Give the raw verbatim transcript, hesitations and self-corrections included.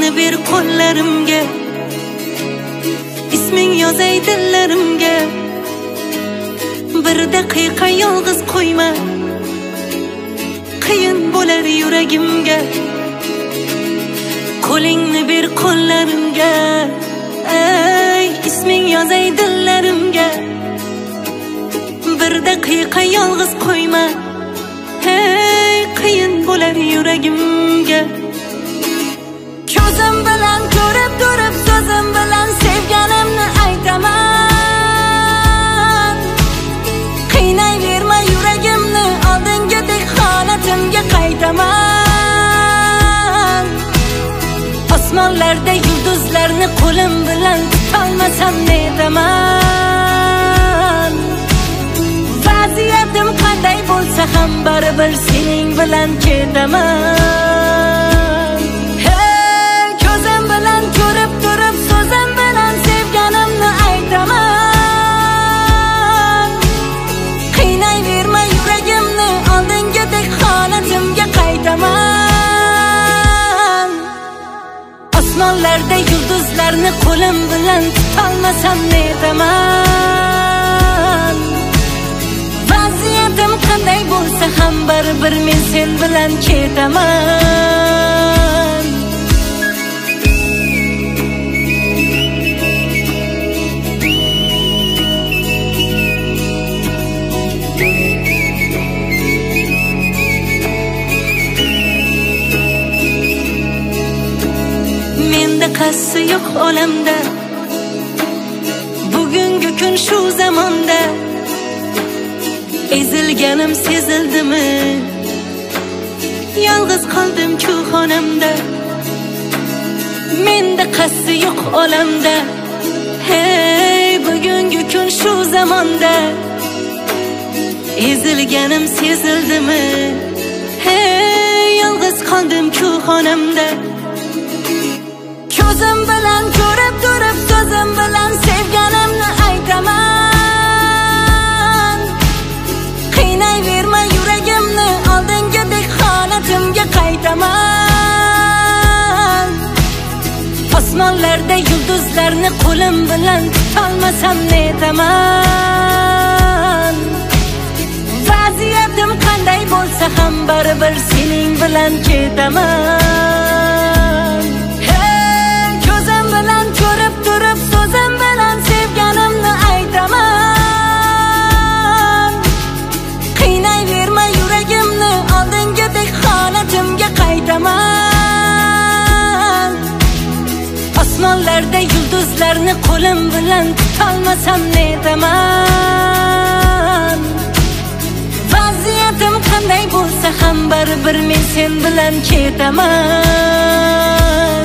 Qo'lingni ber qo'llarimga, isming yozay dillarimga. Bir daqiqa yolg'iz qo'yma, qiyin bo'lar yuragimga. Qo'lingni ber qo'llarimga, ey isming yozay dillarimga. Bir daqiqa yolg'iz qo'yma, hey qiyin bo'lar yuragimga. Ko'zim bilan ko'rib turib, so'zim bilan sevganimni aytaman. Qiynayverma yuragimni, oldingidek holatimga qaytaman. Osmonlarda yulduzlarni qo'lim bilan tutolmasam ne etaman. Vaziyatim qanday bo'lsa ham baribir sening bilan ketaman. Hey, ko'zim bilan ko'rib turib, so'zim bilan sevganimni aytaman. Qiynayverma yuragimni, oldingidek holatimga qaytaman. Osmonlarda yulduzlarni qo'lim bilan tutolmasam ne etaman. Vaziyatim qanday bo'lsa ham baribir men sen bilan ketaman. Menda qassi yo'q olamda, bugungi kun shu zamonda. Ezilganim sezildimi? Yolg'iz qoldim ku xonamda. Menda qassi yo'q olamda, hey bugungi kun shu zamonda. Ezilganim sezildimi? Hey yolg'iz qoldim ku xonamda. Ko'zim bilan ko'rib turib, so'zim bilan sevganimni aytaman. Qiynayverma yuragimni, oldingidek holatimga qaytaman. Osmonlarda yulduzlarni qo'lim bilan tutolmasam ne etaman. Vaziyatim qanday bo'lsa ham baribir sening bilan ketaman. Hey, ko'zim bilan ko'rib turib, so'zim bilan sevganimni aytaman. Qiynayverma yuragimni, oldingidek holatimga qaytaman. Osmonlarda yulduzlarni qo'lim bilan tutolmasam ne etaman. Vaziyatim qanday bo'lsa ham baribir men sen bilan ketaman.